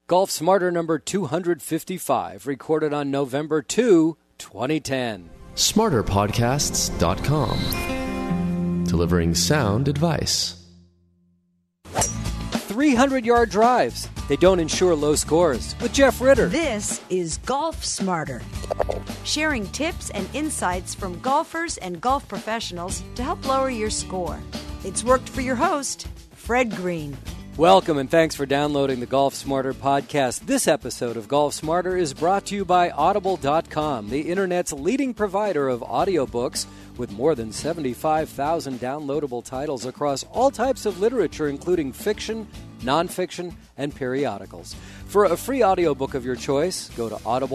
Golf Smarter number 255, recorded on November 2, 2010. SmarterPodcasts.com. Delivering sound advice. 300-yard drives. They don't ensure low scores. With Jeff Ritter. This is Golf Smarter. Sharing tips and insights from golfers and golf professionals to help lower your score. It's worked for your host, Fred Green. Welcome and thanks for downloading the Golf Smarter podcast. This episode of Golf Smarter is brought to you by Audible.com, the internet's leading provider of audiobooks with more than 75,000 downloadable titles across all types of literature, including fiction, nonfiction, and periodicals. For a free audiobook of your choice, go to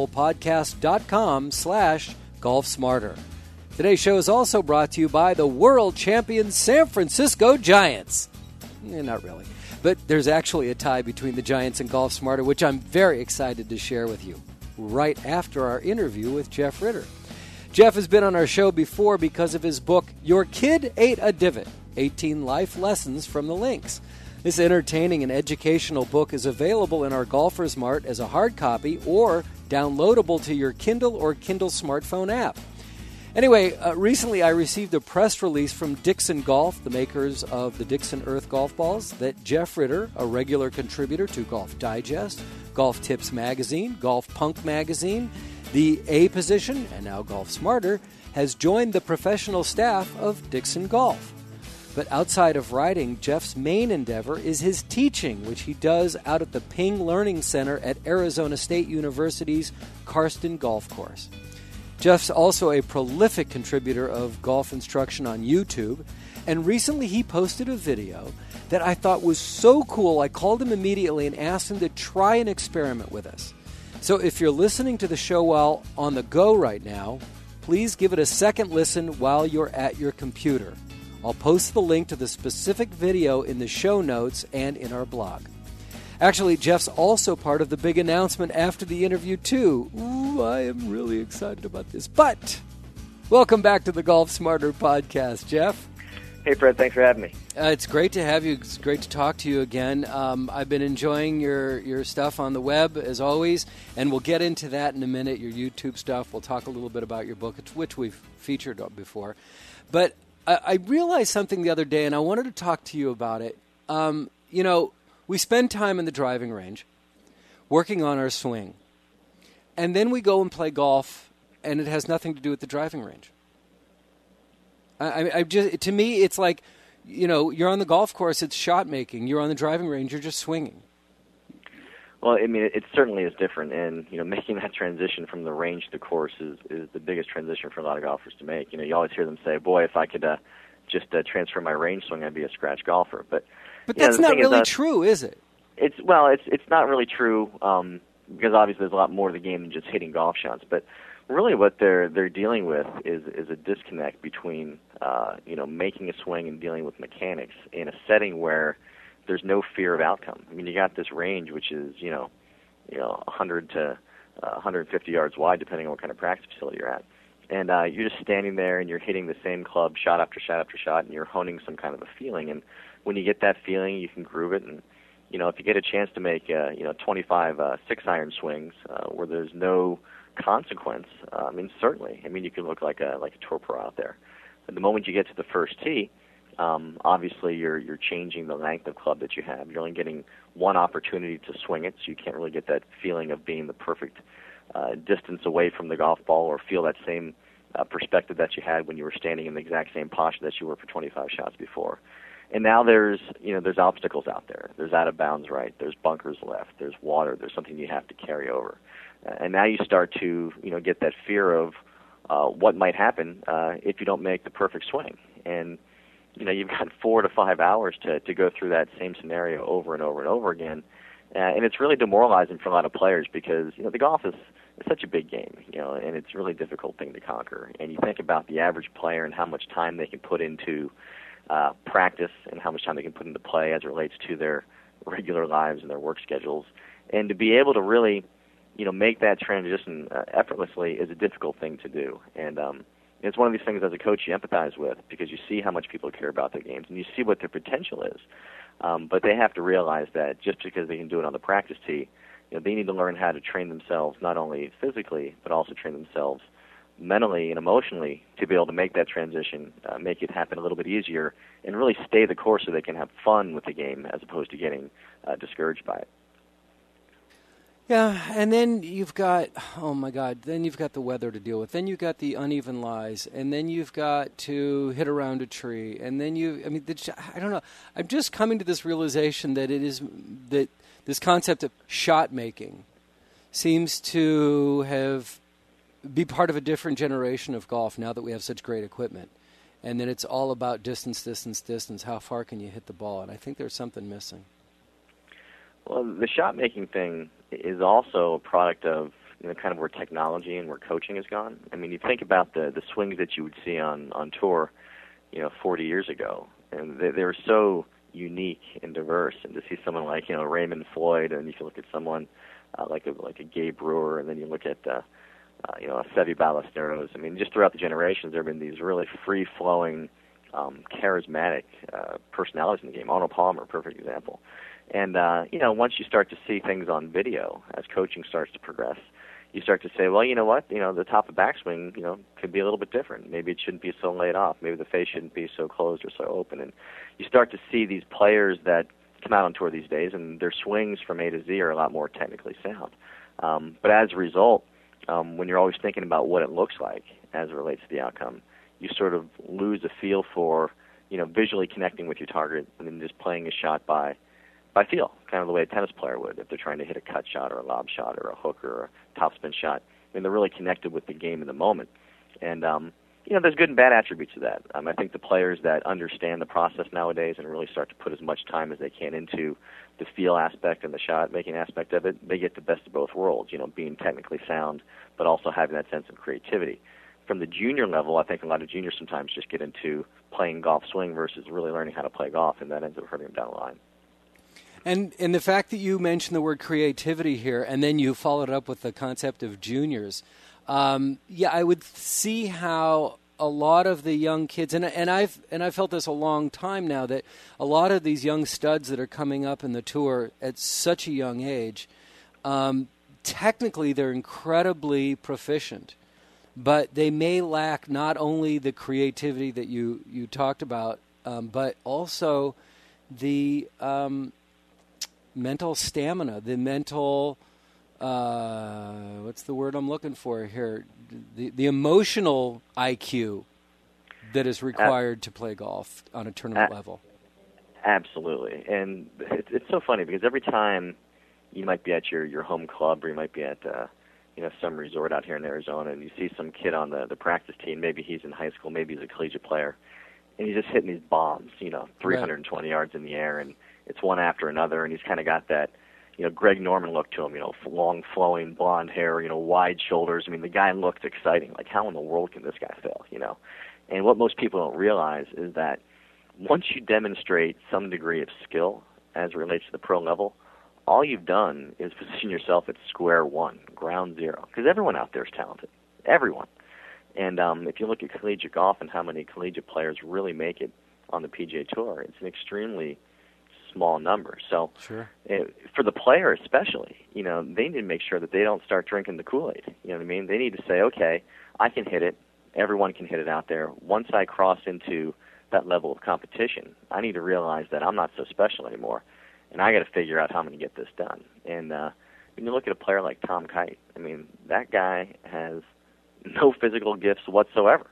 audiblepodcast.com/golfsmarter. Today's show is also brought to you by the world champion San Francisco Giants. Not really. But there's actually a tie between the Giants and Golf Smarter, which I'm very excited to share with you right after our interview with Jeff Ritter. Jeff has been on our show before because of his book, Your Kid Ate a Divot, 18 Life Lessons from the Links. This entertaining and educational book is available in our Golfers Mart as a hard copy or downloadable to your Kindle or Kindle smartphone app. Anyway, recently I received a press release from Dixon Golf, the makers of the Dixon Earth golf balls, that Jeff Ritter, a regular contributor to Golf Digest, Golf Tips Magazine, Golf Punk Magazine, the A Position, and now Golf Smarter, has joined the professional staff of Dixon Golf. But outside of writing, Jeff's main endeavor is his teaching, which he does out at the Ping Learning Center at Arizona State University's Karsten Golf Course. Jeff's also a prolific contributor of golf instruction on YouTube, and recently he posted a video that I thought was so cool I called him immediately and asked him to try an experiment with us. So if you're listening to the show while on the go right now, please give it a second listen while you're at your computer. I'll post the link to the specific video in the show notes and in our blog. Actually, Jeff's also part of the big announcement after the interview, too. Ooh, I am really excited about this. But welcome back to the Golf Smarter podcast, Jeff. Hey, Fred. Thanks for having me. It's great to have you. It's great to talk to you again. I've been enjoying your stuff on the web, as always, and we'll get into that in a minute, your YouTube stuff. We'll talk a little bit about your book, which we've featured before. But I realized something the other day, and I wanted to talk to you about it. We spend time in the driving range working on our swing, and then we go and play golf, and it has nothing to do with the driving range. To me, it's like, you're on the golf course, it's shot making. You're on the driving range, you're just swinging. Well, I mean, it certainly is different, and making that transition from the range to the course is the biggest transition for a lot of golfers to make. You always hear them say, "Boy, if I could just transfer my range swing, I'd be a scratch golfer." But that's not really true, is it? It's not really true because obviously there's a lot more to the game than just hitting golf shots. But really, what they're dealing with is a disconnect between making a swing and dealing with mechanics in a setting where there's no fear of outcome. I mean, you got this range which is 100 to 150 yards wide, depending on what kind of practice facility you're at. And you're just standing there and you're hitting the same club shot after shot after shot, and you're honing some kind of a feeling. And when you get that feeling, you can groove it. And if you get a chance to make 25 six-iron swings where there's no consequence, certainly. You can look like a tour pro out there. But the moment you get to the first tee, obviously you're changing the length of club that you have. You're only getting one opportunity to swing it, so you can't really get that feeling of being the perfect distance away from the golf ball or feel that same perspective that you had when you were standing in the exact same posture that you were for 25 shots before. And now there's obstacles out there. There's out of bounds right. There's bunkers left. There's water. There's something you have to carry over. And now you start to get that fear of what might happen if you don't make the perfect swing. And you've got 4 to 5 hours to go through that same scenario over and over and over again. And it's really demoralizing for a lot of players because the golf is such a big game, and it's a really difficult thing to conquer. And you think about the average player and how much time they can put into practice and how much time they can put into play as it relates to their regular lives and their work schedules. And to be able to really, make that transition effortlessly is a difficult thing to do. And it's one of these things as a coach you empathize with because you see how much people care about their games and you see what their potential is. But they have to realize that just because they can do it on the practice tee, they need to learn how to train themselves not only physically but also train themselves mentally and emotionally to be able to make that transition, make it happen a little bit easier, and really stay the course so they can have fun with the game as opposed to getting discouraged by it. Yeah, and then you've got, oh my God, then you've got the weather to deal with. Then you've got the uneven lies, and then you've got to hit around a tree, and then I don't know. I'm just coming to this realization that that this concept of shot making seems to be part of a different generation of golf now that we have such great equipment. And then it's all about distance. How far can you hit the ball? And I think there's something missing. Well, the shot-making thing is also a product of kind of where technology and where coaching has gone. I mean, you think about the swings that you would see on tour, 40 years ago, and they were so unique and diverse. And to see someone like Raymond Floyd, and you can look at someone like a Gabe Brewer, and then you look at a Seve Ballesteros. I mean, just throughout the generations, there have been these really free-flowing, charismatic personalities in the game. Arnold Palmer, perfect example. And, once you start to see things on video, as coaching starts to progress, you start to say, well, you know what, the top of backswing, could be a little bit different. Maybe it shouldn't be so laid off. Maybe the face shouldn't be so closed or so open. And you start to see these players that come out on tour these days, and their swings from A to Z are a lot more technically sound. But as a result, when you're always thinking about what it looks like as it relates to the outcome, you sort of lose a feel for, visually connecting with your target and then just playing a shot by feel, kind of the way a tennis player would if they're trying to hit a cut shot or a lob shot or a hook or a topspin shot. I mean, they're really connected with the game in the moment. And, there's good and bad attributes to that. I think the players that understand the process nowadays and really start to put as much time as they can into the feel aspect and the shot-making aspect of it, they get the best of both worlds, being technically sound but also having that sense of creativity. From the junior level, I think a lot of juniors sometimes just get into playing golf swing versus really learning how to play golf, and that ends up hurting them down the line. And the fact that you mentioned the word creativity here, and then you followed up with the concept of juniors, I would see how a lot of the young kids, and I've felt this a long time now, that a lot of these young studs that are coming up in the tour at such a young age, technically they're incredibly proficient, but they may lack not only the creativity that you talked about, but also the mental stamina, the mental, what's the word I'm looking for here? The emotional IQ that is required to play golf on a tournament level. Absolutely. And it's so funny because every time you might be at your home club or you might be at some resort out here in Arizona and you see some kid on the practice team, maybe he's in high school, maybe he's a collegiate player, and he's just hitting these bombs, 320 yards in the air, and it's one after another, and he's kind of got that, Greg Norman look to him, long flowing blonde hair, wide shoulders. I mean, the guy looked exciting. Like, how in the world can this guy fail, And what most people don't realize is that once you demonstrate some degree of skill as it relates to the pro level, all you've done is position yourself at square one, ground zero, because everyone out there is talented. Everyone. And if you look at collegiate golf and how many collegiate players really make it on the PGA Tour, it's an extremely small number. So sure. For the player especially, they need to make sure that they don't start drinking the Kool-Aid. You know what I mean? They need to say, okay, I can hit it. Everyone can hit it out there. Once I cross into that level of competition, I need to realize that I'm not so special anymore, and I got to figure out how I'm going to get this done. And when you look at a player like Tom Kite, I mean, that guy has no physical gifts whatsoever,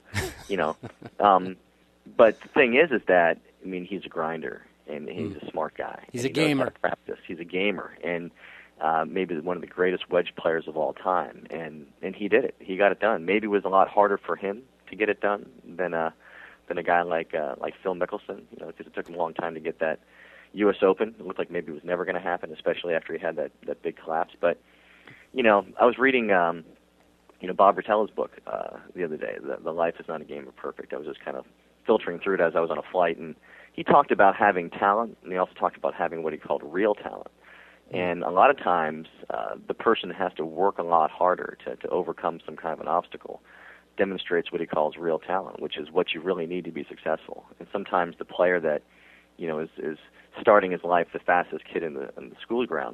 But the thing is that, I mean, he's a grinder. And he's a smart guy. He's a gamer. Practice. He's a gamer, and maybe one of the greatest wedge players of all time. And he did it. He got it done. Maybe it was a lot harder for him to get it done than a guy like Phil Mickelson. Because it took him a long time to get that U.S. Open. It looked like maybe it was never going to happen, especially after he had that big collapse. But I was reading Bob Rotella's book the other day. The Life Is Not a Game of Perfect. I was just kind of filtering through it as I was on a flight, and he talked about having talent, and he also talked about having what he called real talent. And a lot of times, the person has to work a lot harder to overcome some kind of an obstacle, demonstrates what he calls real talent, which is what you really need to be successful. And sometimes the player that, is starting his life the fastest kid in the school ground,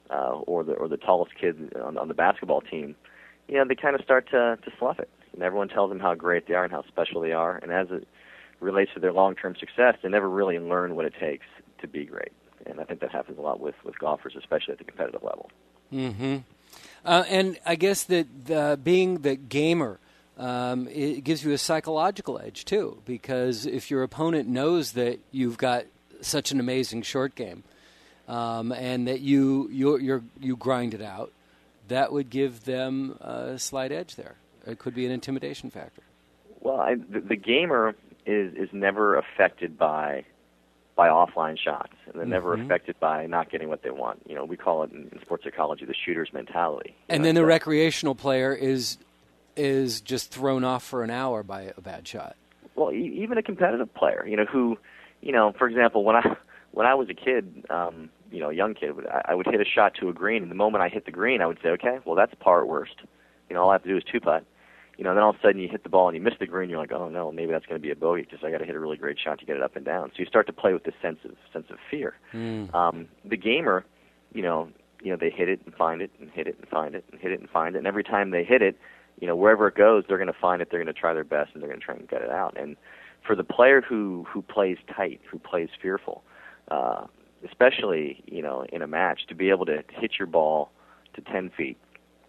or the tallest kid on the basketball team, they kind of start to slough it. And everyone tells them how great they are and how special they are, and as it relates to their long-term success, they never really learn what it takes to be great. And I think that happens a lot with golfers, especially at the competitive level. Mm-hmm. And I guess that being the gamer, it gives you a psychological edge too, because if your opponent knows that you've got such an amazing short game, and that you grind it out, that would give them a slight edge there. It could be an intimidation factor. Well, the gamer is never affected by offline shots, and they're never affected by not getting what they want. We call it in sports psychology the shooter's mentality. And then the recreational player is just thrown off for an hour by a bad shot. Well, even a competitive player, who, for example, when I was a kid, a young kid, I would hit a shot to a green, and the moment I hit the green, I would say, okay, well, that's par at worst. All I have to do is two-putt. Then all of a sudden you hit the ball and you miss the green. You're like, oh no, maybe that's going to be a bogey because I got to hit a really great shot to get it up and down. So you start to play with this sense of fear. The gamer, they hit it and find it and hit it and find it and hit it and find it, and every time they hit it, wherever it goes, they're going to find it. They're going to try their best and they're going to try and get it out. And for the player who plays tight, who plays fearful, especially in a match, to be able to hit your ball to 10 feet.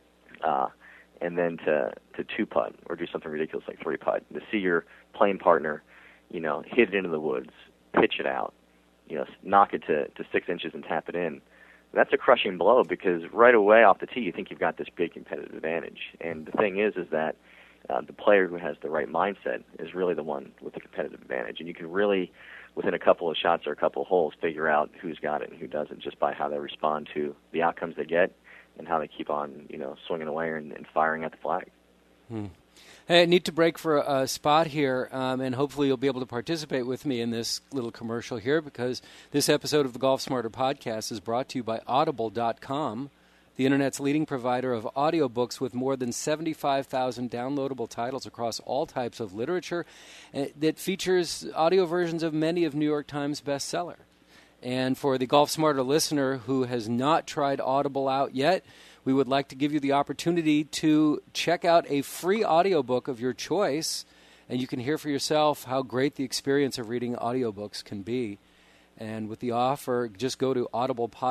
And then to two-putt or do something ridiculous like three-putt, to see your playing partner, hit it into the woods, pitch it out, knock it to 6 inches and tap it in, that's a crushing blow because right away off the tee you think you've got this big competitive advantage. And the thing is that the player who has the right mindset is really the one with the competitive advantage. And you can really, within a couple of shots or a couple of holes, figure out who's got it and who doesn't just by how they respond to the outcomes they get and how they keep on, swinging away and firing at the flag. Hey, I need to break for a spot here, and hopefully you'll be able to participate with me in this little commercial here because this episode of the Golf Smarter podcast is brought to you by Audible.com, the Internet's leading provider of audiobooks with more than 75,000 downloadable titles across all types of literature that features audio versions of many of New York Times bestseller. And for the Golf Smarter listener who has not tried Audible out yet, we would like to give you the opportunity to check out a free audiobook of your choice, and you can hear for yourself how great the experience of reading audiobooks can be. And with the offer, just go to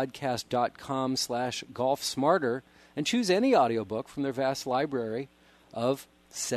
audiblepodcast.com/golfsmarter and choose any audiobook from their vast library of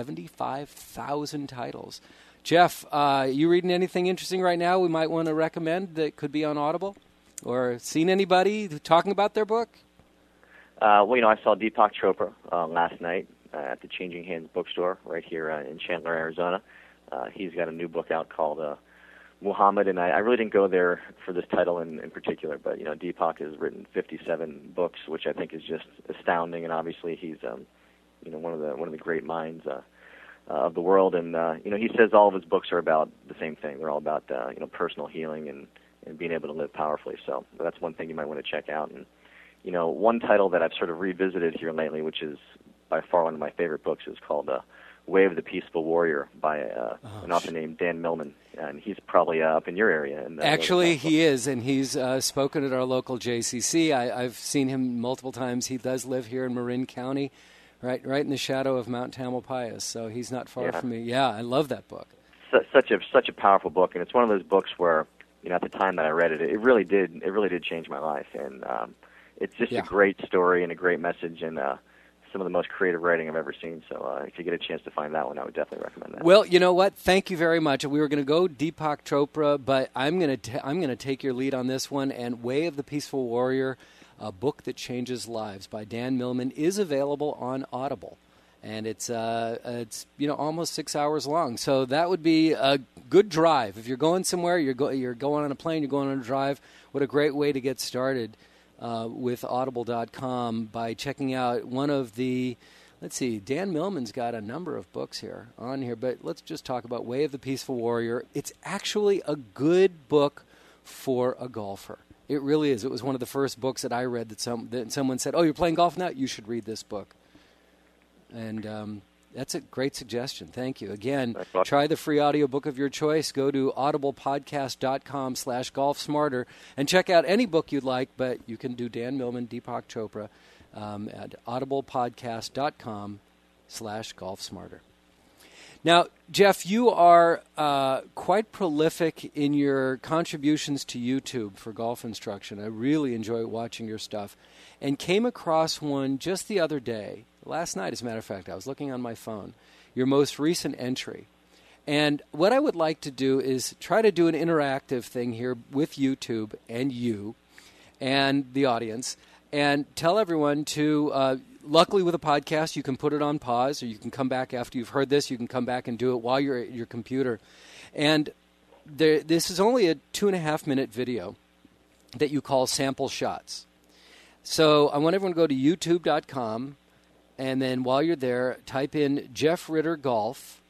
75,000 titles. Jeff, you reading anything interesting right now we might want to recommend that could be on Audible? Or seen anybody talking about their book? I saw Deepak Chopra last night at the Changing Hands bookstore right here in Chandler, Arizona. He's got a new book out called Muhammad, and I really didn't go there for this title in particular, but, Deepak has written 57 books, which I think is just astounding, and obviously he's, one of the great minds of the world, and he says all of his books are about the same thing. They're all about personal healing and being able to live powerfully. So that's one thing you might want to check out. And one title that I've sort of revisited here lately, which is by far one of my favorite books, is called Way of the Peaceful Warrior by an author named Dan Millman, and he's probably up in your area. Actually, he is, and he's spoken at our local JCC. I've seen him multiple times. He does live here in Marin County. Right in the shadow of Mount Tamalpais, so he's not far from me. Yeah, I love that book. Such a powerful book, and it's one of those books where, at the time that I read it, it really did change my life, and it's just a great story and a great message, and some of the most creative writing I've ever seen. So if you get a chance to find that one, I would definitely recommend that. Well, you know what? Thank you very much. We were going to go Deepak Chopra, but I'm going to take your lead on this one, and Way of the Peaceful Warrior, A Book That Changes Lives by Dan Millman, is available on Audible, and it's almost 6 hours long. So that would be a good drive if you're going somewhere. You're going on a plane. You're going on a drive. What a great way to get started with Audible.com by checking out one of the. Let's see. Dan Millman's got a number of books on here, but let's just talk about Way of the Peaceful Warrior. It's actually a good book for a golfer. It really is. It was one of the first books that I read that someone said, "Oh, you're playing golf now? You should read this book." And That's a great suggestion. Thank you. Again, Thanks. try the free audiobook of your choice. Go to audiblepodcast.com/golfsmarter and check out any book you'd like, but you can do Dan Millman, Deepak Chopra at audiblepodcast.com/golfsmarter. Now, Jeff, you are quite prolific in your contributions to YouTube for golf instruction. I really enjoy watching your stuff and came across one just the other day. Last night, as a matter of fact, I was looking on my phone, your most recent entry. And what I would like to do is try to do an interactive thing here with YouTube and you and the audience and tell everyone to, luckily with a podcast, you can put it on pause or you can come back after you've heard this. You can come back and do it while you're at your computer. And this is only a 2.5-minute video that you call Sample Shots. So I want everyone to go to youtube.com. And then while you're there, type in Jeff Ritter Golf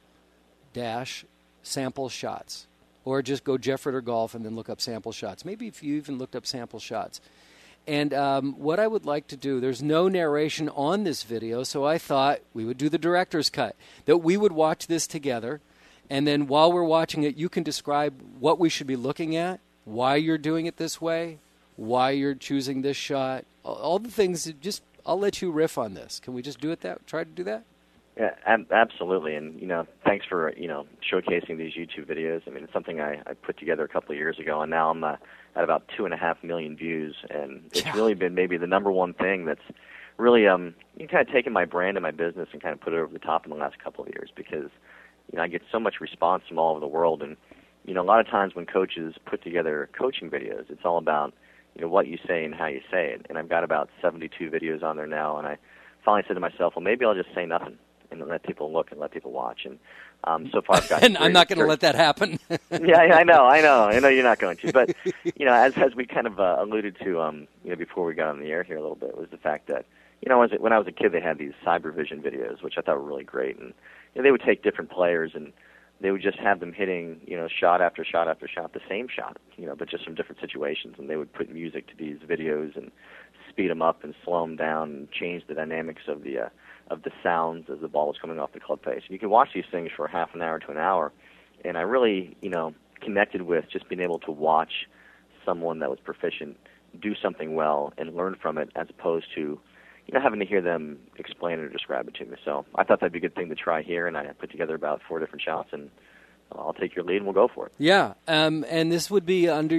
-sample shots. Or just go Jeff Ritter Golf and then look up sample shots. Maybe if you even looked up sample shots. And what I would like to do, there's no narration on this video, so I thought we would do the director's cut. That we would watch this together. And then while we're watching it, you can describe what we should be looking at, why you're doing it this way, why you're choosing this shot, all the things that just... I'll let you riff on this. Can we just do it try to do that? Yeah, absolutely. And, thanks for, showcasing these YouTube videos. I mean, it's something I put together a couple of years ago, and now I'm at about 2.5 million views. And it's really been maybe the number one thing that's really kind of taken my brand and my business and kind of put it over the top in the last couple of years because, I get so much response from all over the world. And, a lot of times when coaches put together coaching videos, it's all about what you say and how you say it. And I've got about 72 videos on there now, and I finally said to myself, well, maybe I'll just say nothing and let people look and let people watch. And so far I've got... And I'm not going to let that happen. Yeah, I know you're not going to. But, as we kind of alluded to, before we got on the air here a little bit, was the fact that, when I was a kid, they had these CyberVision videos, which I thought were really great. And they would take different players and they would just have them hitting, shot after shot after shot, the same shot, but just from different situations. And they would put music to these videos and speed them up and slow them down and change the dynamics of the sounds as the ball was coming off the club face. And you can watch these things for half an hour to an hour. And I really, connected with just being able to watch someone that was proficient do something well and learn from it as opposed to, having to hear them explain it or describe it to me. So I thought that'd be a good thing to try here, and I put together about 4 different shots, and I'll take your lead and we'll go for it. Yeah, and this would be under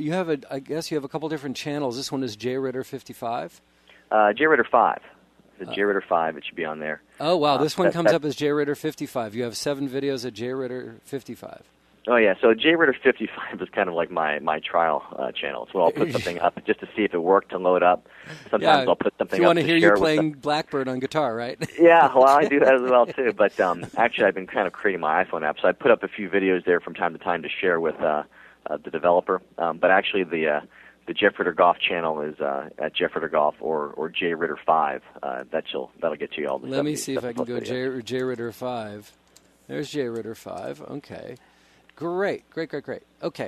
I guess you have a couple different channels. This one is J Ritter 55? J Ritter 5. It's J Ritter 5. It should be on there. Oh, wow. This one comes up as J Ritter 55. You have 7 videos at J Ritter 55. Oh, yeah. So J Ritter 55 is kind of like my trial channel. So I'll put something up just to see if it worked to load up. Sometimes I'll put something up to share. You want to hear you playing Blackbird on guitar, right? Yeah, well, I do that as well, too. But actually, I've been kind of creating my iPhone app. So I put up a few videos there from time to time to share with the developer. But actually, the Jeff Ritter Golf channel is at Jeff Ritter Golf or J Ritter 5. That'll get you all the stuff. Let me see if I can go J Ritter 5. There's J Ritter 5. Okay. Great. Okay,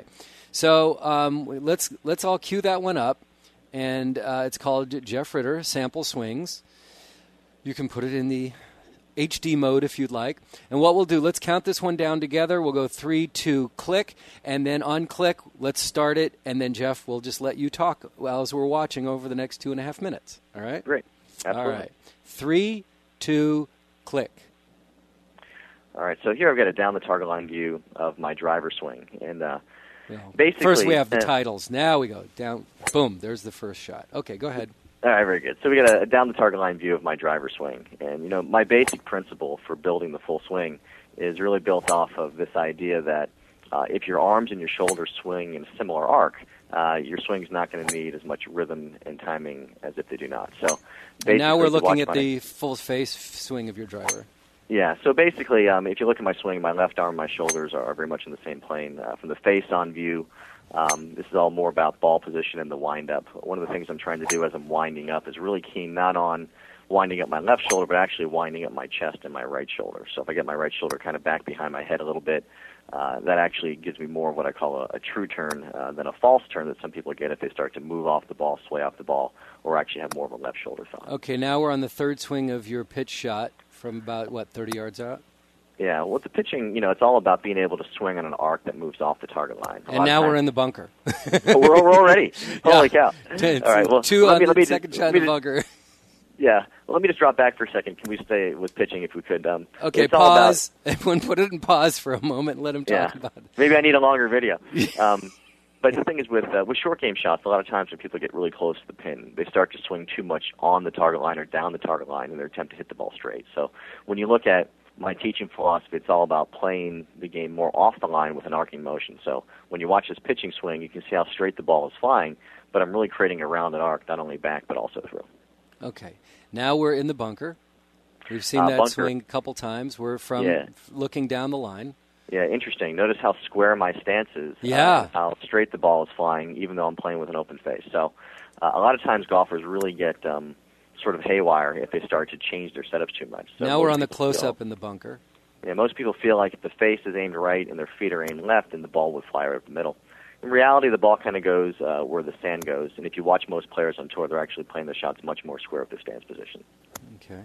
so let's all cue that one up, and it's called Jeff Ritter Sample Swings. You can put it in the HD mode if you'd like. And what we'll do, let's count this one down together. We'll go 3, 2, click, and then on click, let's start it, and then Jeff, we'll just let you talk as we're watching over the next 2.5 minutes. All right? Great. Absolutely. All right. 3, 2, click. All right, so here I've got a down the target line view of my driver swing, and basically first we have the titles. Now we go down. Boom! There's the first shot. Okay, go ahead. All right, very good. So we got a down the target line view of my driver swing, and my basic principle for building the full swing is really built off of this idea that if your arms and your shoulders swing in a similar arc, your swing's not going to need as much rhythm and timing as if they do not. So now we're looking at the full face swing of your driver. Yeah, so basically, if you look at my swing, my left arm and my shoulders are very much in the same plane. From the face-on view, this is all more about ball position and the wind-up. One of the things I'm trying to do as I'm winding up is really keen not on winding up my left shoulder, but actually winding up my chest and my right shoulder. So if I get my right shoulder kind of back behind my head a little bit, that actually gives me more of what I call a true turn than a false turn that some people get if they start to move off the ball, sway off the ball, or actually have more of a left shoulder thumb. Okay, now we're on the third swing of your pitch shot from about, 30 yards out? Yeah, well, the pitching, it's all about being able to swing on an arc that moves off the target line. And now we're in the bunker. we're already. Holy cow. All right, well, let me second shot in the bunker. Yeah. Well, let me just drop back for a second. Can we stay with pitching if we could? Okay, pause. Everyone put it in pause for a moment and let him talk about it. Maybe I need a longer video. But the thing is, with short game shots, a lot of times when people get really close to the pin, they start to swing too much on the target line or down the target line in their attempt to hit the ball straight. So when you look at my teaching philosophy, it's all about playing the game more off the line with an arcing motion. So when you watch this pitching swing, you can see how straight the ball is flying, but I'm really creating a rounded arc, not only back but also through. Okay. Now we're in the bunker. We've seen that swing a couple times. We're looking down the line. Yeah, interesting. Notice how square my stance is. Yeah. How straight the ball is flying, even though I'm playing with an open face. So a lot of times golfers really get sort of haywire if they start to change their setups too much. So now we're on the close-up in the bunker. Yeah, most people feel like if the face is aimed right and their feet are aimed left, then the ball would fly right up the middle. In reality, the ball kind of goes where the sand goes, and if you watch most players on tour, they're actually playing the shots much more square with their stance position. Okay.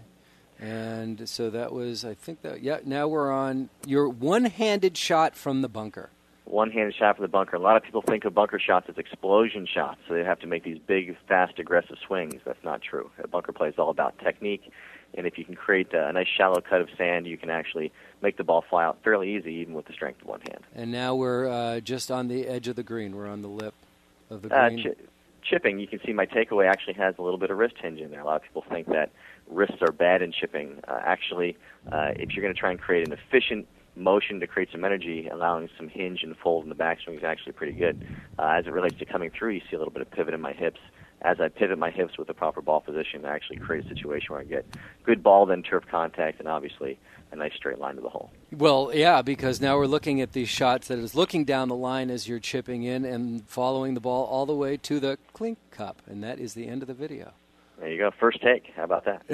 And so that was, now we're on your one-handed shot from the bunker. One-handed shot from the bunker. A lot of people think of bunker shots as explosion shots, so they have to make these big, fast, aggressive swings. That's not true. A bunker play is all about technique, and if you can create a nice shallow cut of sand, you can actually make the ball fly out fairly easy, even with the strength of one hand. And now we're just on the edge of the green. We're on the lip of the green. Chipping, you can see my takeaway actually has a little bit of wrist hinge in there. A lot of people think that wrists are bad in chipping. Actually, if you're going to try and create an efficient motion to create some energy, allowing some hinge and fold in the backswing is actually pretty good. As it relates to coming through, you see a little bit of pivot in my hips. As I pivot my hips with the proper ball position, I actually create a situation where I get good ball, then turf contact, and obviously a nice straight line to the hole. Well, yeah, because now we're looking at these shots that is looking down the line as you're chipping in and following the ball all the way to the clink cup, and that is the end of the video. There you go. First take. How about that?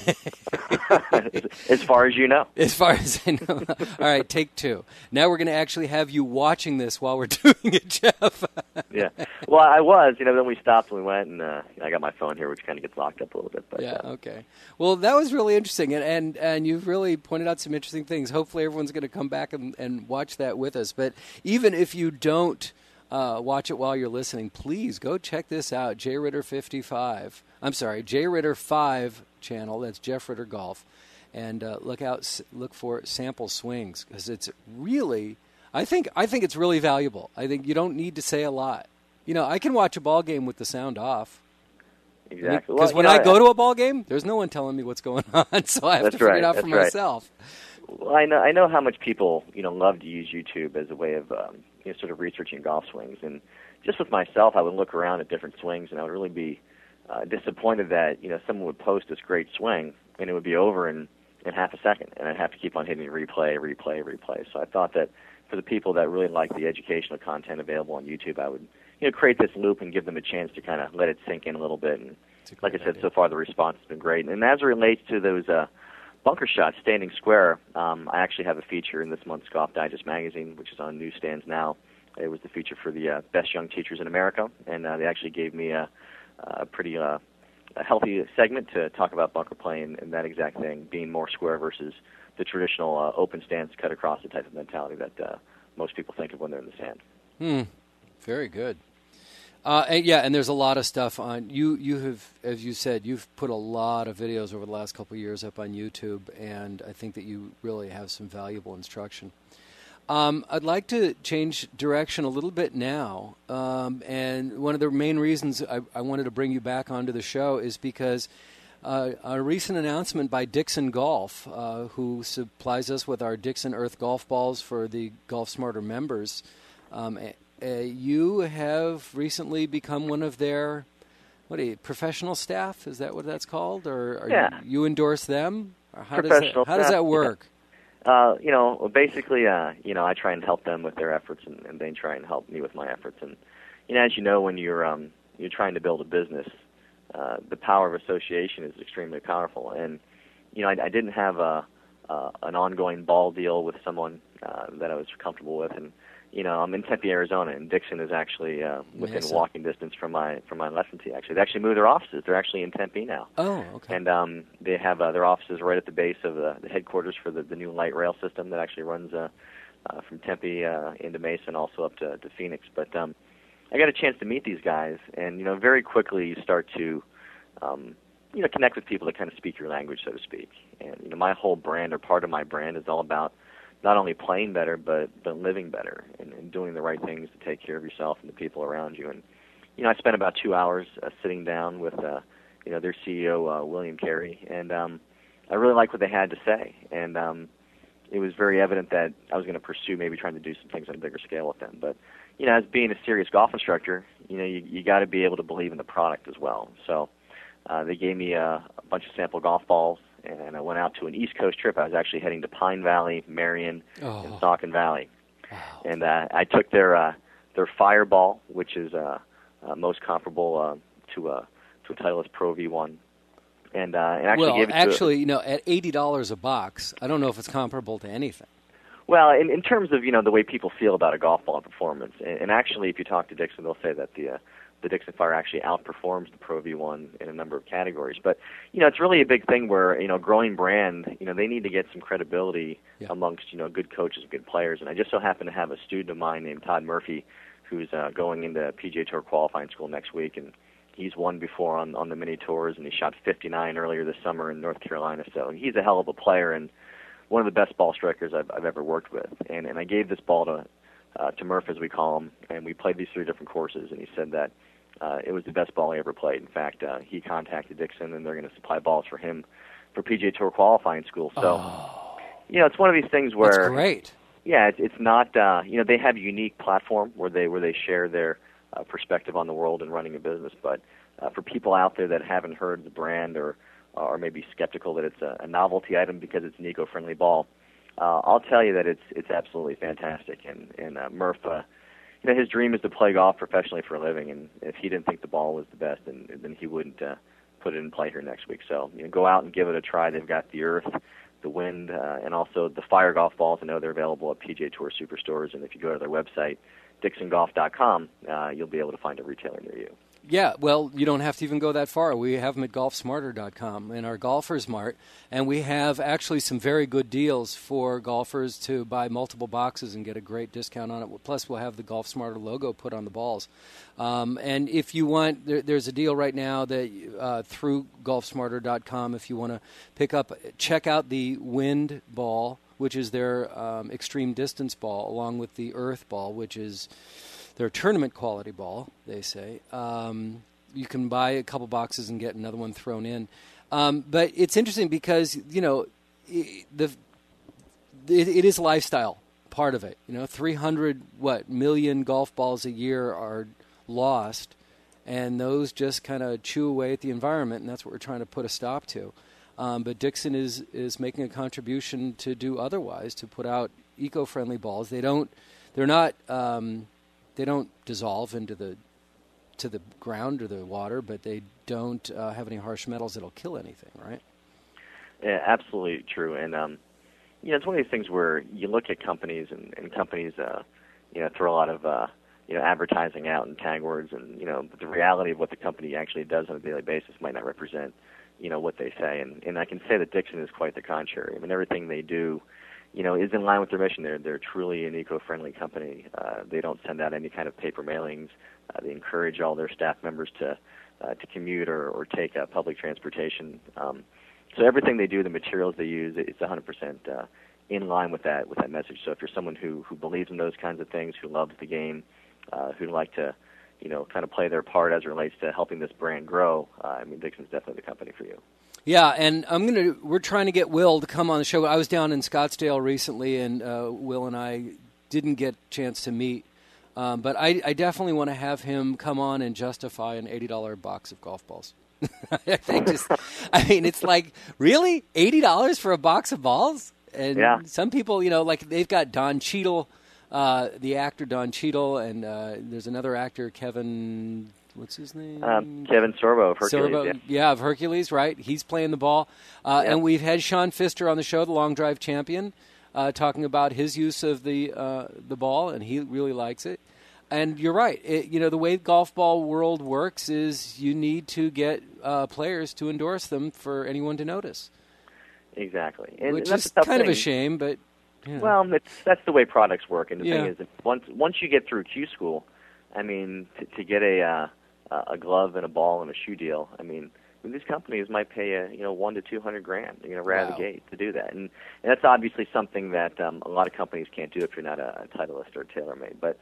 As far as you know. As far as I know. All right, take two. Now we're going to actually have you watching this while we're doing it, Jeff. Yeah. Well, I was. Then we stopped and we went, and I got my phone here, which kind of gets locked up a little bit. But, yeah, okay. Well, that was really interesting, and you've really pointed out some interesting things. Hopefully everyone's going to come back and watch that with us. But even if you don't watch it while you're listening, please go check this out, J Ritter 5 channel. That's Jeff Ritter Golf, and look for sample swings, because it's really, I think it's really valuable. I think you don't need to say a lot. I can watch a ball game with the sound off. Exactly. Because when I go to a ball game, there's no one telling me what's going on, so I have to figure it out for myself. Well, I know how much people love to use YouTube as a way of sort of researching golf swings, and just with myself, I would look around at different swings, and I would really be disappointed that someone would post this great swing and it would be over in half a second, and I'd have to keep on hitting replay. So I thought that for the people that really like the educational content available on YouTube, I would create this loop and give them a chance to kind of let it sink in a little bit. And like I said, so far the response has been great. And as it relates to those bunker shots, standing square, I actually have a feature in this month's Golf Digest magazine, which is on newsstands now. It was the feature for the best young teachers in America, and they actually gave me a pretty a healthy segment to talk about bunker play and that exact thing, being more square versus the traditional open stance, cut across the type of mentality that most people think of when they're in the sand. Very good. And there's a lot of stuff on you have, as you said, you've put a lot of videos over the last couple of years up on YouTube, and I think that you really have some valuable instruction. I'd like to change direction a little bit now, and one of the main reasons I wanted to bring you back onto the show is because a recent announcement by Dixon Golf, who supplies us with our Dixon Earth golf balls for the Golf Smarter members, you have recently become one of their professional staff? Is that what that's called? Or you endorse them? Or how does that work? Basically, I try and help them with their efforts, and they try and help me with my efforts. And as you know, when you're trying to build a business, the power of association is extremely powerful. And I didn't have an ongoing ball deal with someone that I was comfortable with, and I'm in Tempe, Arizona, and Dixon is actually within walking distance from my lesson tee. Actually, they actually moved their offices. They're actually in Tempe now. Oh, okay. And they have their offices right at the base of the headquarters for the new light rail system that actually runs from Tempe into Mesa and also up to Phoenix. But I got a chance to meet these guys, and very quickly you start to connect with people that kind of speak your language, so to speak. And my whole brand, or part of my brand, is all about not only playing better, but living better and doing the right things to take care of yourself and the people around you. And I spent about 2 hours sitting down with their CEO, William Carey, and I really liked what they had to say. And it was very evident that I was going to pursue maybe trying to do some things on a bigger scale with them. But as being a serious golf instructor, you got to be able to believe in the product as well. So they gave me a bunch of sample golf balls, and I went out to an East Coast trip. I was actually heading to Pine Valley, Marion, and Saucon Valley. Wow. And I took their Fireball, which is most comparable to a Titleist Pro V1. And actually gave it to at $80 a box, I don't know if it's comparable to anything. Well, in terms of the way people feel about a golf ball performance, and actually if you talk to Dixon, they'll say that the Dixon Fire actually outperforms the Pro V1 in a number of categories. But it's really a big thing where a growing brand, they need to get some credibility amongst good coaches and good players. And I just so happen to have a student of mine named Todd Murphy, who's going into PGA Tour qualifying school next week, and he's won before on the mini tours, and he shot 59 earlier this summer in North Carolina. So he's a hell of a player and one of the best ball strikers I've ever worked with. And I gave this ball to Murph, as we call him, and we played these 3 different courses, and he said that it was the best ball he ever played. In fact, he contacted Dixon, and they're going to supply balls for him for PGA Tour qualifying school. So, it's one of these things where that's great. Yeah, it's not. They have a unique platform where they share their perspective on the world and running a business. But for people out there that haven't heard the brand or maybe skeptical that it's a novelty item because it's an eco-friendly ball, I'll tell you that it's absolutely fantastic. And Murph, his dream is to play golf professionally for a living. And if he didn't think the ball was the best, then he wouldn't put it in play here next week. So go out and give it a try. They've got the Earth, the Wind, and also the Fire golf balls. I know they're available at PGA Tour Superstores. And if you go to their website, DixonGolf.com, you'll be able to find a retailer near you. Yeah, well, you don't have to even go that far. We have them at GolfSmarter.com in our Golfers Mart, and we have actually some very good deals for golfers to buy multiple boxes and get a great discount on it. Plus, we'll have the Golf Smarter logo put on the balls. And if you want, there's a deal right now that through GolfSmarter.com, if you want to check out the Wind ball, which is their extreme distance ball, along with the Earth ball, which is their tournament quality ball, they say. You can buy a couple boxes and get another one thrown in. But it's interesting because, it is a lifestyle part of it. 300 million golf balls a year are lost, and those just kind of chew away at the environment, and that's what we're trying to put a stop to. But Dixon is making a contribution to do otherwise, to put out eco-friendly balls. They don't dissolve into the ground or the water, but they don't have any harsh metals that'll kill anything, right? Yeah, absolutely true. And it's one of these things where you look at companies and companies throw a lot of advertising out and tag words, and but the reality of what the company actually does on a daily basis might not represent what they say. And I can say that Dixon is quite the contrary. I mean, everything they do is in line with their mission. They're truly an eco-friendly company. They don't send out any kind of paper mailings. They encourage all their staff members to commute or take public transportation. So everything they do, the materials they use, it's 100% in line with that message. So if you're someone who believes in those kinds of things, who loves the game, who'd like to kind of play their part as it relates to helping this brand grow, Dixon's definitely the company for you. Yeah, and we're trying to get Will to come on the show. I was down in Scottsdale recently, and Will and I didn't get a chance to meet. But I definitely want to have him come on and justify an $80 box of golf balls. It's like, really? $80 for a box of balls? And some people, they've got Don Cheadle, the actor Don Cheadle, and there's another actor, Kevin... What's his name? Kevin Sorbo of Hercules. Of Hercules, right? He's playing the ball. And we've had Sean Pfister on the show, the long drive champion. talking about his use of the ball, and he really likes it. And you're right. The way golf ball world works is you need to get players to endorse them for anyone to notice. Exactly. Which and that's is a tough kind of thing. a shame, but... Yeah. Well, that's the way products work. And the Yeah. thing is, that once you get through Q school, I mean, to get a glove and a ball and a shoe deal, I mean, these companies might pay $100,000 to $200,000, right out of the gate to do that. And that's obviously something that a lot of companies can't do if you're not a Titleist or a TaylorMade. But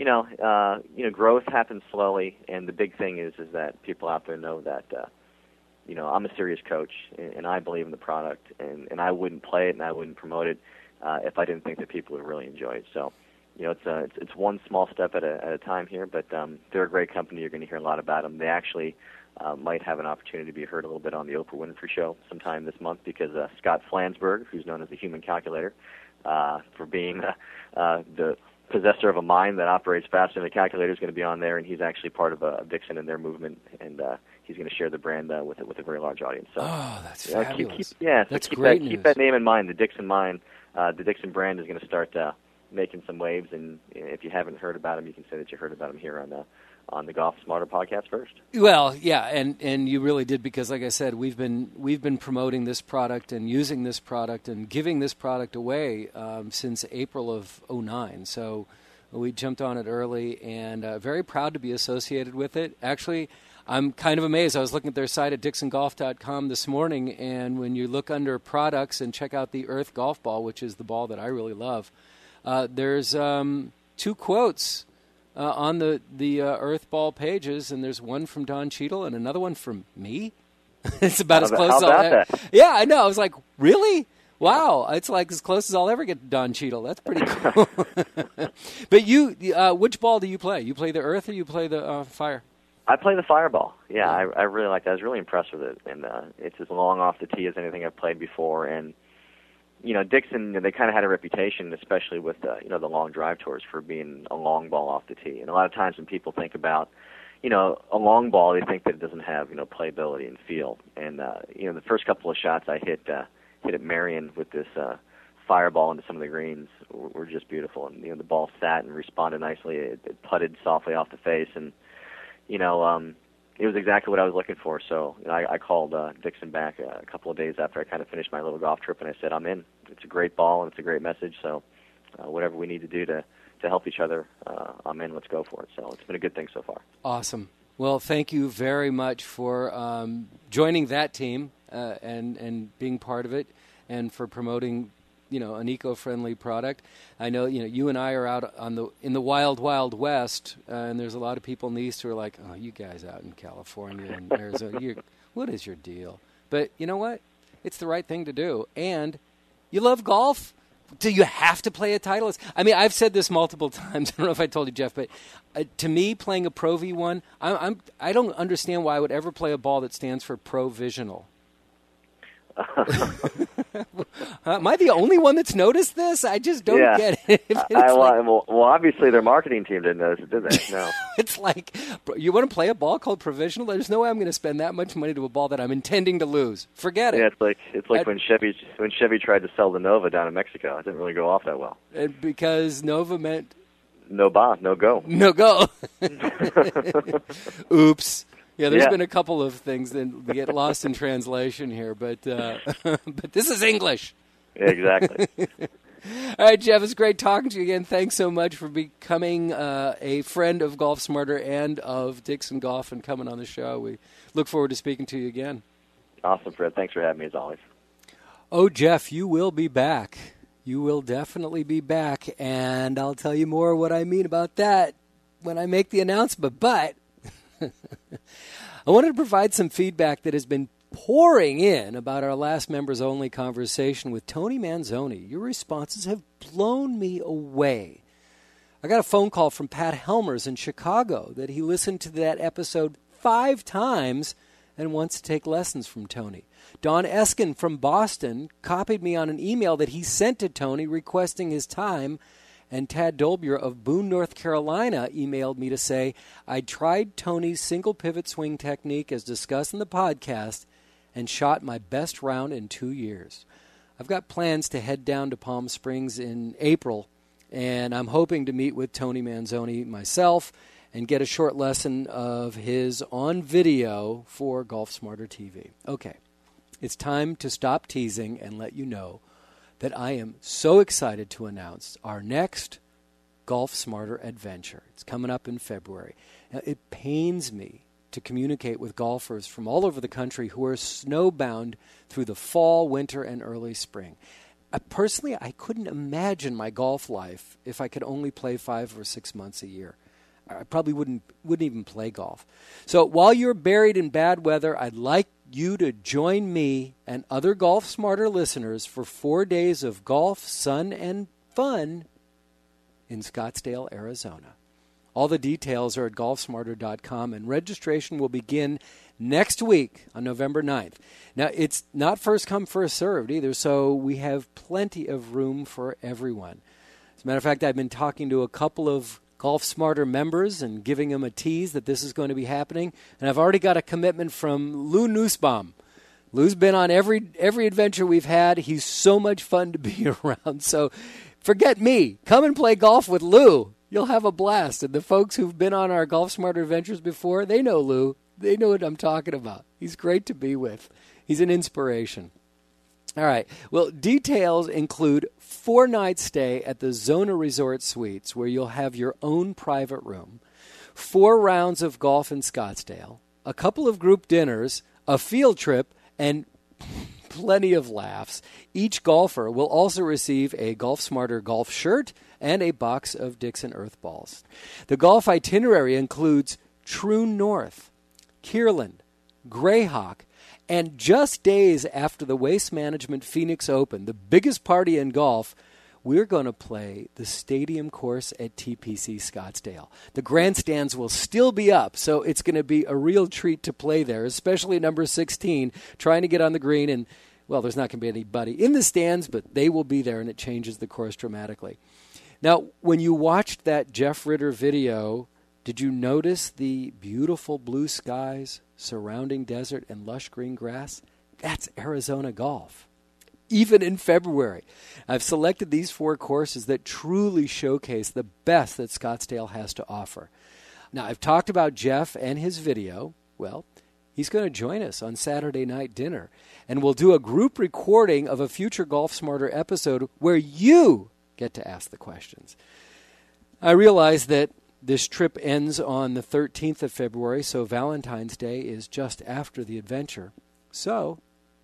growth happens slowly, and the big thing is that people out there know that I'm a serious coach, and I believe in the product, and I wouldn't play it and I wouldn't promote it if I didn't think that people would really enjoy it. So, it's one small step at a time here, but they're a great company. You're going to hear a lot about them. They actually might have an opportunity to be heard a little bit on the Oprah Winfrey Show sometime this month because Scott Flansburgh, who's known as the Human Calculator, for being the possessor of a mind that operates faster than a calculator, is going to be on there, and he's actually part of Dixon and their movement, and he's going to share the brand with a very large audience. So, that's fabulous. That's great news. Keep that name in mind. The Dixon mind, the Dixon brand is going to start making some waves, and if you haven't heard about them, you can say that you heard about them here on the Golf Smarter podcast first. Well, yeah, and you really did, because like I said, we've been promoting this product and using this product and giving this product away since April of 2009. So we jumped on it early, and very proud to be associated with it. Actually, I'm kind of amazed. I was looking at their site at DixonGolf.com this morning, and when you look under products and check out the Earth Golf Ball, which is the ball that I really love, there's 2 quotes on the Earth Ball pages, and there's one from Don Cheadle and another one from me. It's about as close as I'll ever. Yeah, I know. I was like, really? Wow, it's like as close as I'll ever get to Don Cheadle. That's pretty cool. But you, which ball do you play? You play the Earth or you play the Fire? I play the Fireball. Yeah, I really like that. I was really impressed with it, and it's as long off the tee as anything I've played before. And Dixon, they kind of had a reputation, especially with the long drive tours, for being a long ball off the tee. And a lot of times when people think about a long ball, they think that it doesn't have playability and feel. And the first couple of shots I hit at Marion with this Fireball into some of the greens were just beautiful. And the ball sat and responded nicely. It putted softly off the face, and it was exactly what I was looking for. So I called Dixon back a couple of days after I kind of finished my little golf trip, and I said, I'm in. It's a great ball, and it's a great message. So whatever we need to do to help each other, I'm in. Let's go for it. So it's been a good thing so far. Awesome. Well, thank you very much for joining that team and being part of it, and for promoting an eco-friendly product. I know you and I are out in the wild, wild west, and there's a lot of people in the east who are like, oh, you guys out in California and Arizona, what is your deal? But you know what? It's the right thing to do. And you love golf. Do you have to play a Titleist? I mean, I've said this multiple times. I don't know if I told you, Jeff, but to me, playing a Pro V1, I don't understand why I would ever play a ball that stands for Provisional. Am I the only one that's noticed this? I just don't get it. Well, obviously their marketing team didn't notice it, did they? No. It's like, you want to play a ball called Provisional? There's no way I'm going to spend that much money to a ball that I'm intending to lose. Forget it. Yeah, it's like when Chevy tried to sell the Nova down in Mexico. It didn't really go off that well. Because Nova meant no go. No go. Oops. Yeah, there's been a couple of things that get lost in translation here, but but this is English. Yeah, exactly. All right, Jeff, it's great talking to you again. Thanks so much for becoming a friend of Golf Smarter and of Dixon Golf and coming on the show. We look forward to speaking to you again. Awesome, Fred. Thanks for having me, as always. Oh, Jeff, you will be back. You will definitely be back, and I'll tell you more what I mean about that when I make the announcement, but I wanted to provide some feedback that has been pouring in about our last members-only conversation with Tony Manzoni. Your responses have blown me away. I got a phone call from Pat Helmers in Chicago that he listened to that episode 5 times and wants to take lessons from Tony. Don Eskin from Boston copied me on an email that he sent to Tony requesting his time. And Tad Dolbier of Boone, North Carolina, emailed me to say, I tried Tony's single pivot swing technique as discussed in the podcast and shot my best round in 2 years. I've got plans to head down to Palm Springs in April, and I'm hoping to meet with Tony Manzoni myself and get a short lesson of his on video for Golf Smarter TV. Okay, it's time to stop teasing and let you know that I am so excited to announce our next Golf Smarter adventure. It's coming up in February. Now, it pains me to communicate with golfers from all over the country who are snowbound through the fall, winter, and early spring. Personally, I couldn't imagine my golf life if I could only play 5 or 6 months a year. I probably wouldn't even play golf. So while you're buried in bad weather, I'd like you to join me and other Golf Smarter listeners for 4 days of golf, sun, and fun in Scottsdale, Arizona. All the details are at golfsmarter.com, and registration will begin next week on November 9th. Now, it's not first come, first served either, so we have plenty of room for everyone. As a matter of fact, I've been talking to a couple of Golf Smarter members and giving them a tease that this is going to be happening, and I've already got a commitment from Lou Nussbaum. Lou's been on every adventure we've had. He's so much fun to be around, so forget me. Come and play golf with Lou. You'll have a blast. And the folks who've been on our Golf Smarter adventures before, they know Lou. They know what I'm talking about. He's great to be with. He's an inspiration. All right. Well, details include 4-night stay at the Zona Resort Suites, where you'll have your own private room, 4 rounds of golf in Scottsdale, a couple of group dinners, a field trip, and plenty of laughs. Each golfer will also receive a Golf Smarter golf shirt and a box of Dixon Earth balls. The golf itinerary includes True North, Kierland, Greyhawk, and just days after the Waste Management Phoenix Open, the biggest party in golf, we're going to play the stadium course at TPC Scottsdale. The grandstands will still be up, so it's going to be a real treat to play there, especially number 16, trying to get on the green. And, well, there's not going to be anybody in the stands, but they will be there, and it changes the course dramatically. Now, when you watched that Jeff Ritter video, did you notice the beautiful blue skies, surrounding desert, and lush green grass? That's Arizona golf. Even in February. I've selected these 4 courses that truly showcase the best that Scottsdale has to offer. Now, I've talked about Jeff and his video. Well, he's going to join us on Saturday night dinner, and we'll do a group recording of a future Golf Smarter episode where you get to ask the questions. I realize that this trip ends on the 13th of February, so Valentine's Day is just after the adventure. So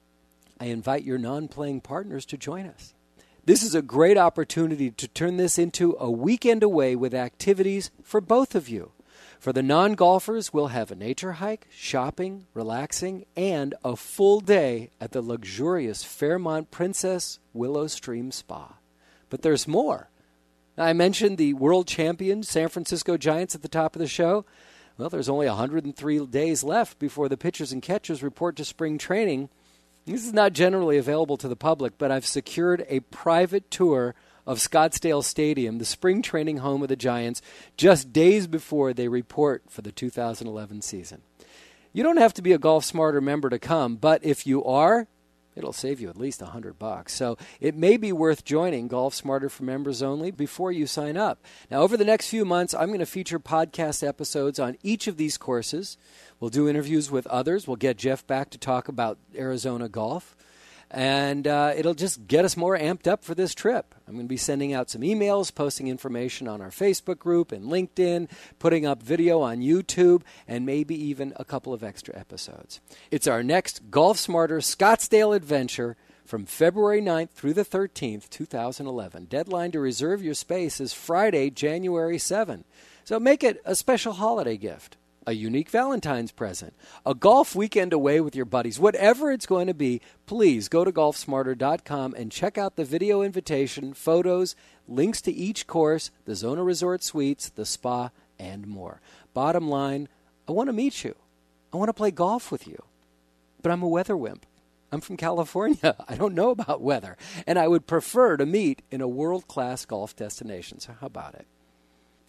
I invite your non-playing partners to join us. This is a great opportunity to turn this into a weekend away with activities for both of you. For the non-golfers, we'll have a nature hike, shopping, relaxing, and a full day at the luxurious Fairmont Princess Willow Stream Spa. But there's more. I mentioned the world champion San Francisco Giants at the top of the show. Well, there's only 103 days left before the pitchers and catchers report to spring training. This is not generally available to the public, but I've secured a private tour of Scottsdale Stadium, the spring training home of the Giants, just days before they report for the 2011 season. You don't have to be a Golf Smarter member to come, but if you are, it'll save you at least $100. So it may be worth joining Golf Smarter for members only before you sign up. Now, over the next few months, I'm going to feature podcast episodes on each of these courses. We'll do interviews with others. We'll get Jeff back to talk about Arizona golf. And it'll just get us more amped up for this trip. I'm going to be sending out some emails, posting information on our Facebook group and LinkedIn, putting up video on YouTube, and maybe even a couple of extra episodes. It's our next Golf Smarter Scottsdale adventure from February 9th through the 13th, 2011. Deadline to reserve your space is Friday, January 7th. So make it a special holiday gift, a unique Valentine's present, a golf weekend away with your buddies, whatever it's going to be. Please go to golfsmarter.com and check out the video invitation, photos, links to each course, the Zona Resort Suites, the spa, and more. Bottom line, I want to meet you. I want to play golf with you. But I'm a weather wimp. I'm from California. I don't know about weather. And I would prefer to meet in a world-class golf destination. So how about it?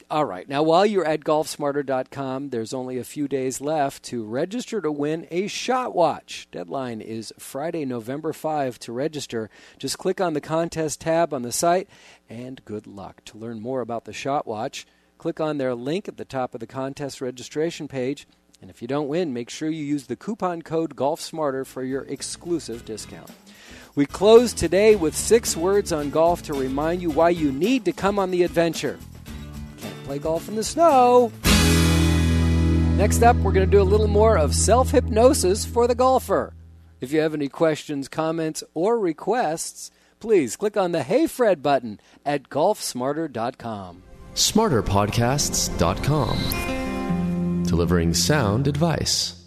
All right. Now, while you're at golfsmarter.com, there's only a few days left to register to win a Shot Watch. Deadline is Friday, November 5 to register. Just click on the contest tab on the site, and good luck. To learn more about the Shot Watch, click on their link at the top of the contest registration page. And if you don't win, make sure you use the coupon code GolfSmarter for your exclusive discount. We close today with 6 words on golf to remind you why you need to come on the adventure. Can't play golf in the snow. Next up, we're going to do a little more of self-hypnosis for the golfer. If you have any questions, comments, or requests, please click on the Hey Fred button at golfsmarter.com. SmarterPodcasts.com. Delivering sound advice.